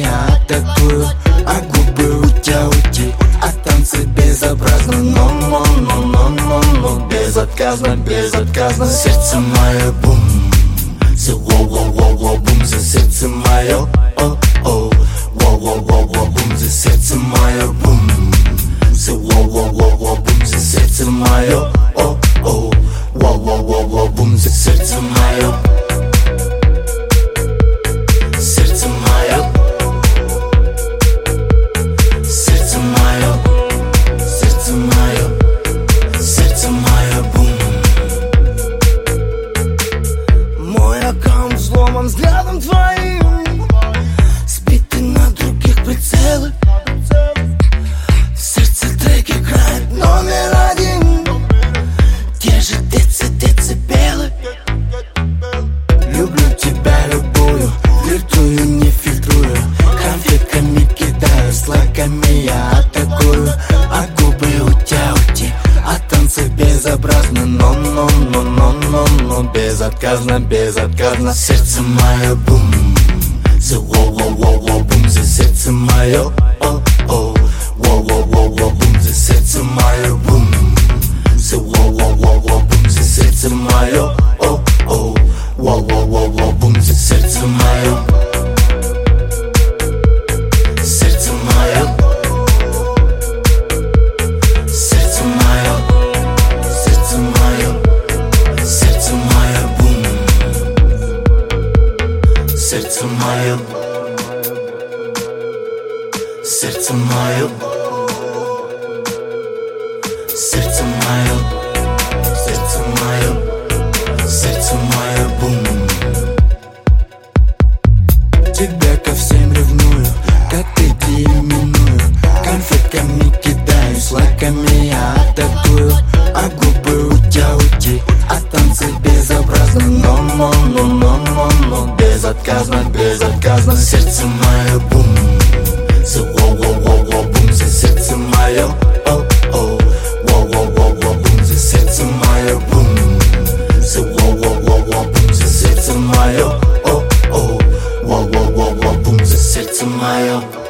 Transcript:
я атакую, а губы у тебя уйти, а танцы безобразно. Но безотказно, безотказно. Сердце мое бум, за воу-воу-воу-воу бум, за сердце мое о-о, воу-воу-воу-воу бум, за сердце мое бум, за воу-воу-воу-воу бум, за сердце мое о-о, воу-воу-воу-воу бум, за сердце мое. Сердце мое, сердце мое, сердце мое, сердце мое бум. Мой аккаунт взломан взглядом твоим, сбиты на других прицелы. В сердце трек играет номер один, те же децибелы. Люблю тебя любую, флиртую, не фильтрую, конфетками кидаюсь, лайками я атакую, а губы у тебя уйти, а танцы безобразны. Но безотказно, безотказно. Сердце мое бум, за воу-воу-воу-воу бум, за сердце мое о-о, воу-воу-воу-воу бум, за сердце мое бум, за воу-воу-воу-воу бум, за сердце мое о-о, воу-воу-воу-воу бум, за сердце мое. Сердце мое, сердце мое, сердце мое, сердце мое бум. Сердце мое, сердце мое, сердце мое, сердце мое, сердце мое бум. Тебя ко всем ревную, коты именую, конфетками кидаюсь, лайками я атакую, а губы у тебя уйти, а танцы безобразны. Но безотказно, безотказно. Сердце мое бум, за воу-воу-воу-воу бум, за сердце мое о-о, воу-воу-воу-воу бум, за сердце мое бум, за воу-воу-воу-воу бум, за сердце мое о-о, воу-воу-воу-воу бум, за сердце мое.